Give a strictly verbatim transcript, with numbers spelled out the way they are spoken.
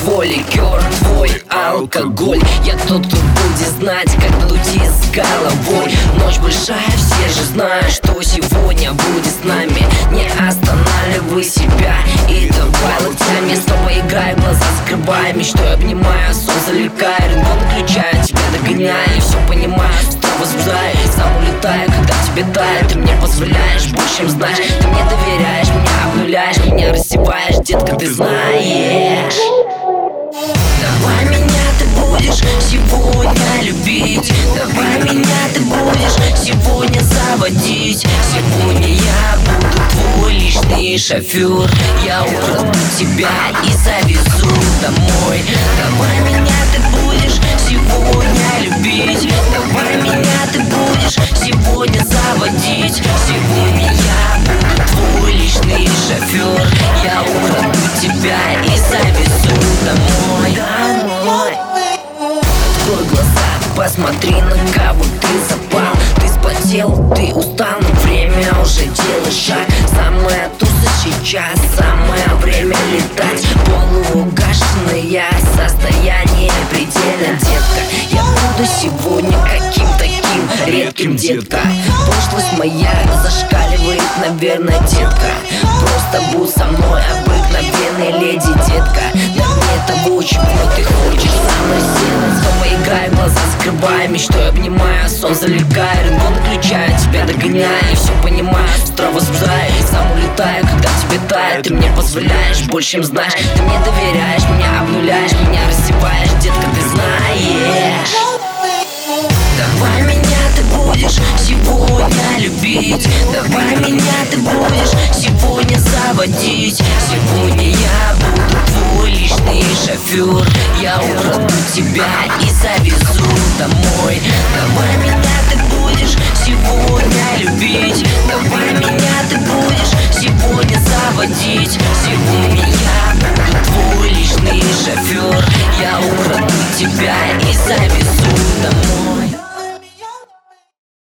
твой ликер, твой алкоголь. Я тот, кто будет знать, как дуть с головой. Ночь большая, все же знают, что сегодня будет с нами. Не останавливай себя и давай локтями. С тобой играй, глаза закрывай, мечтой обнимаю, сон залегай. Ринго выключаю, тебя догоняю, все понимаю, снова возбуждаю, сам улетаю, когда тебе тает. Ты мне позволяешь больше, чем знаешь. Ты мне доверяешь, меня обнуляешь, меня рассеваешь, детка, ты знаешь. Давай меня ты будешь сегодня любить. Давай меня ты будешь сегодня заводить. Сегодня я буду твой личный шофер. Я украду тебя и завезу домой. Давай меня ты будешь сегодня любить. Давай меня ты будешь сегодня заводить. Сегодня я буду твой личный шофер. Я украду тебя и завезу домой. Открой глаза, посмотри, на кого ты запал. Ты спотел, ты устал, но время уже делать шаг. Самое туса сейчас, самое время летать. Полуугашенное состояние предельно, детка. Я буду сегодня каким таким редким, детка. Пошлость моя зашкаливает, наверное, детка. Просто будь со мной обыкновенной леди, детка. Дай мне того, чего ты хочешь, самое сильное. Снова играй, глаза закрывай, мечтой обнимаю, сон залегай. Ринго выключаю, тебя догоняю, все понимаю, снова возбуждаю, сам улетаю, когда тебе тает. Ты мне позволяешь больше, чем знаешь. Ты мне доверяешь, меня обнуляешь, меня рассеваешь, детка, ты знаешь. Давай меня ты будешь сегодня любить. Давай меня ты будешь сегодня заводить. Сегодня я буду твой личный шофер. Я украду тебя и завезу домой. Давай меня ты будешь сегодня любить.